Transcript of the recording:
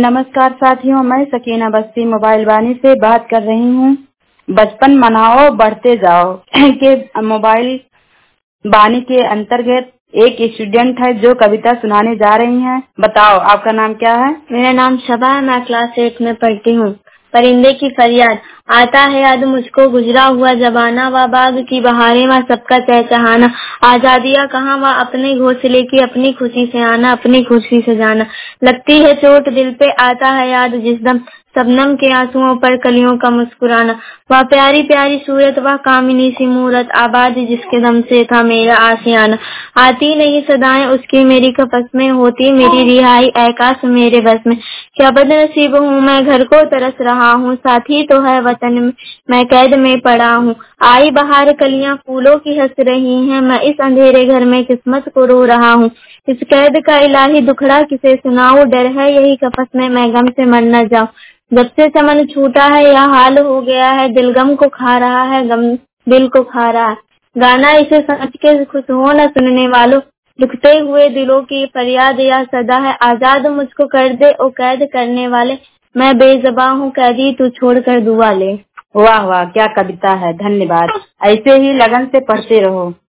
नमस्कार साथियों, मैं सकीना बस्ती मोबाइल वानी से बात कर रही हूँ। बचपन मनाओ बढ़ते जाओ के मोबाइल वानी के अंतर्गत एक स्टूडेंट है जो कविता सुनाने जा रही हैं। बताओ आपका नाम क्या है? मेरा नाम शबा है, मैं क्लास 8 में पढ़ती हूँ। परिंदे की फरियाद। आता है याद मुझको गुजरा हुआ जमाना, व बाग की बहारें व सबका चहचहाना। आजादियाँ कहाँ व अपने घोंसले की अपनी खुशी से आना, अपनी खुशी से जाना। लगती है चोट दिल पे, आता है याद जिस दम शबनम के आंसुओं पर कलियों का मुस्कुराना। वह प्यारी प्यारी सूरत, वह कामिनी सी मूरत, आबाद जिसके दम से था मेरा आशियाना। आती नहीं सदाएं उसकी मेरी कपस में, होती मेरी रिहाई ऐकाश मेरे बस में। क्या बदनसीब हूँ मैं, घर को तरस रहा हूँ, साथी तो है वतन में, मैं कैद में पड़ा हूँ। आई बहार कलियां फूलों की हंस रही हैं, मैं इस अंधेरे घर में किस्मत को रो रहा हूँ। इस कैद का इलाही दुखड़ा किसे सुनाऊं, डर है यही कपस में मैं गम से मर न जाऊं। जब से चमन छूटा है यह हाल हो गया है, दिल गम को खा रहा है, गम दिल को खा रहा है। गाना इसे समझ के खुश हो न सुनने वालों, दुखते हुए दिलों की फरियाद यह सदा है। आजाद मुझको कर दे ओ कैद करने वाले, मैं बेज़बां हूँ कैदी तू छोड़ कर दुआ ले। वाह वाह, क्या कविता है। धन्यवाद। ऐसे ही लगन से पढ़ते रहो।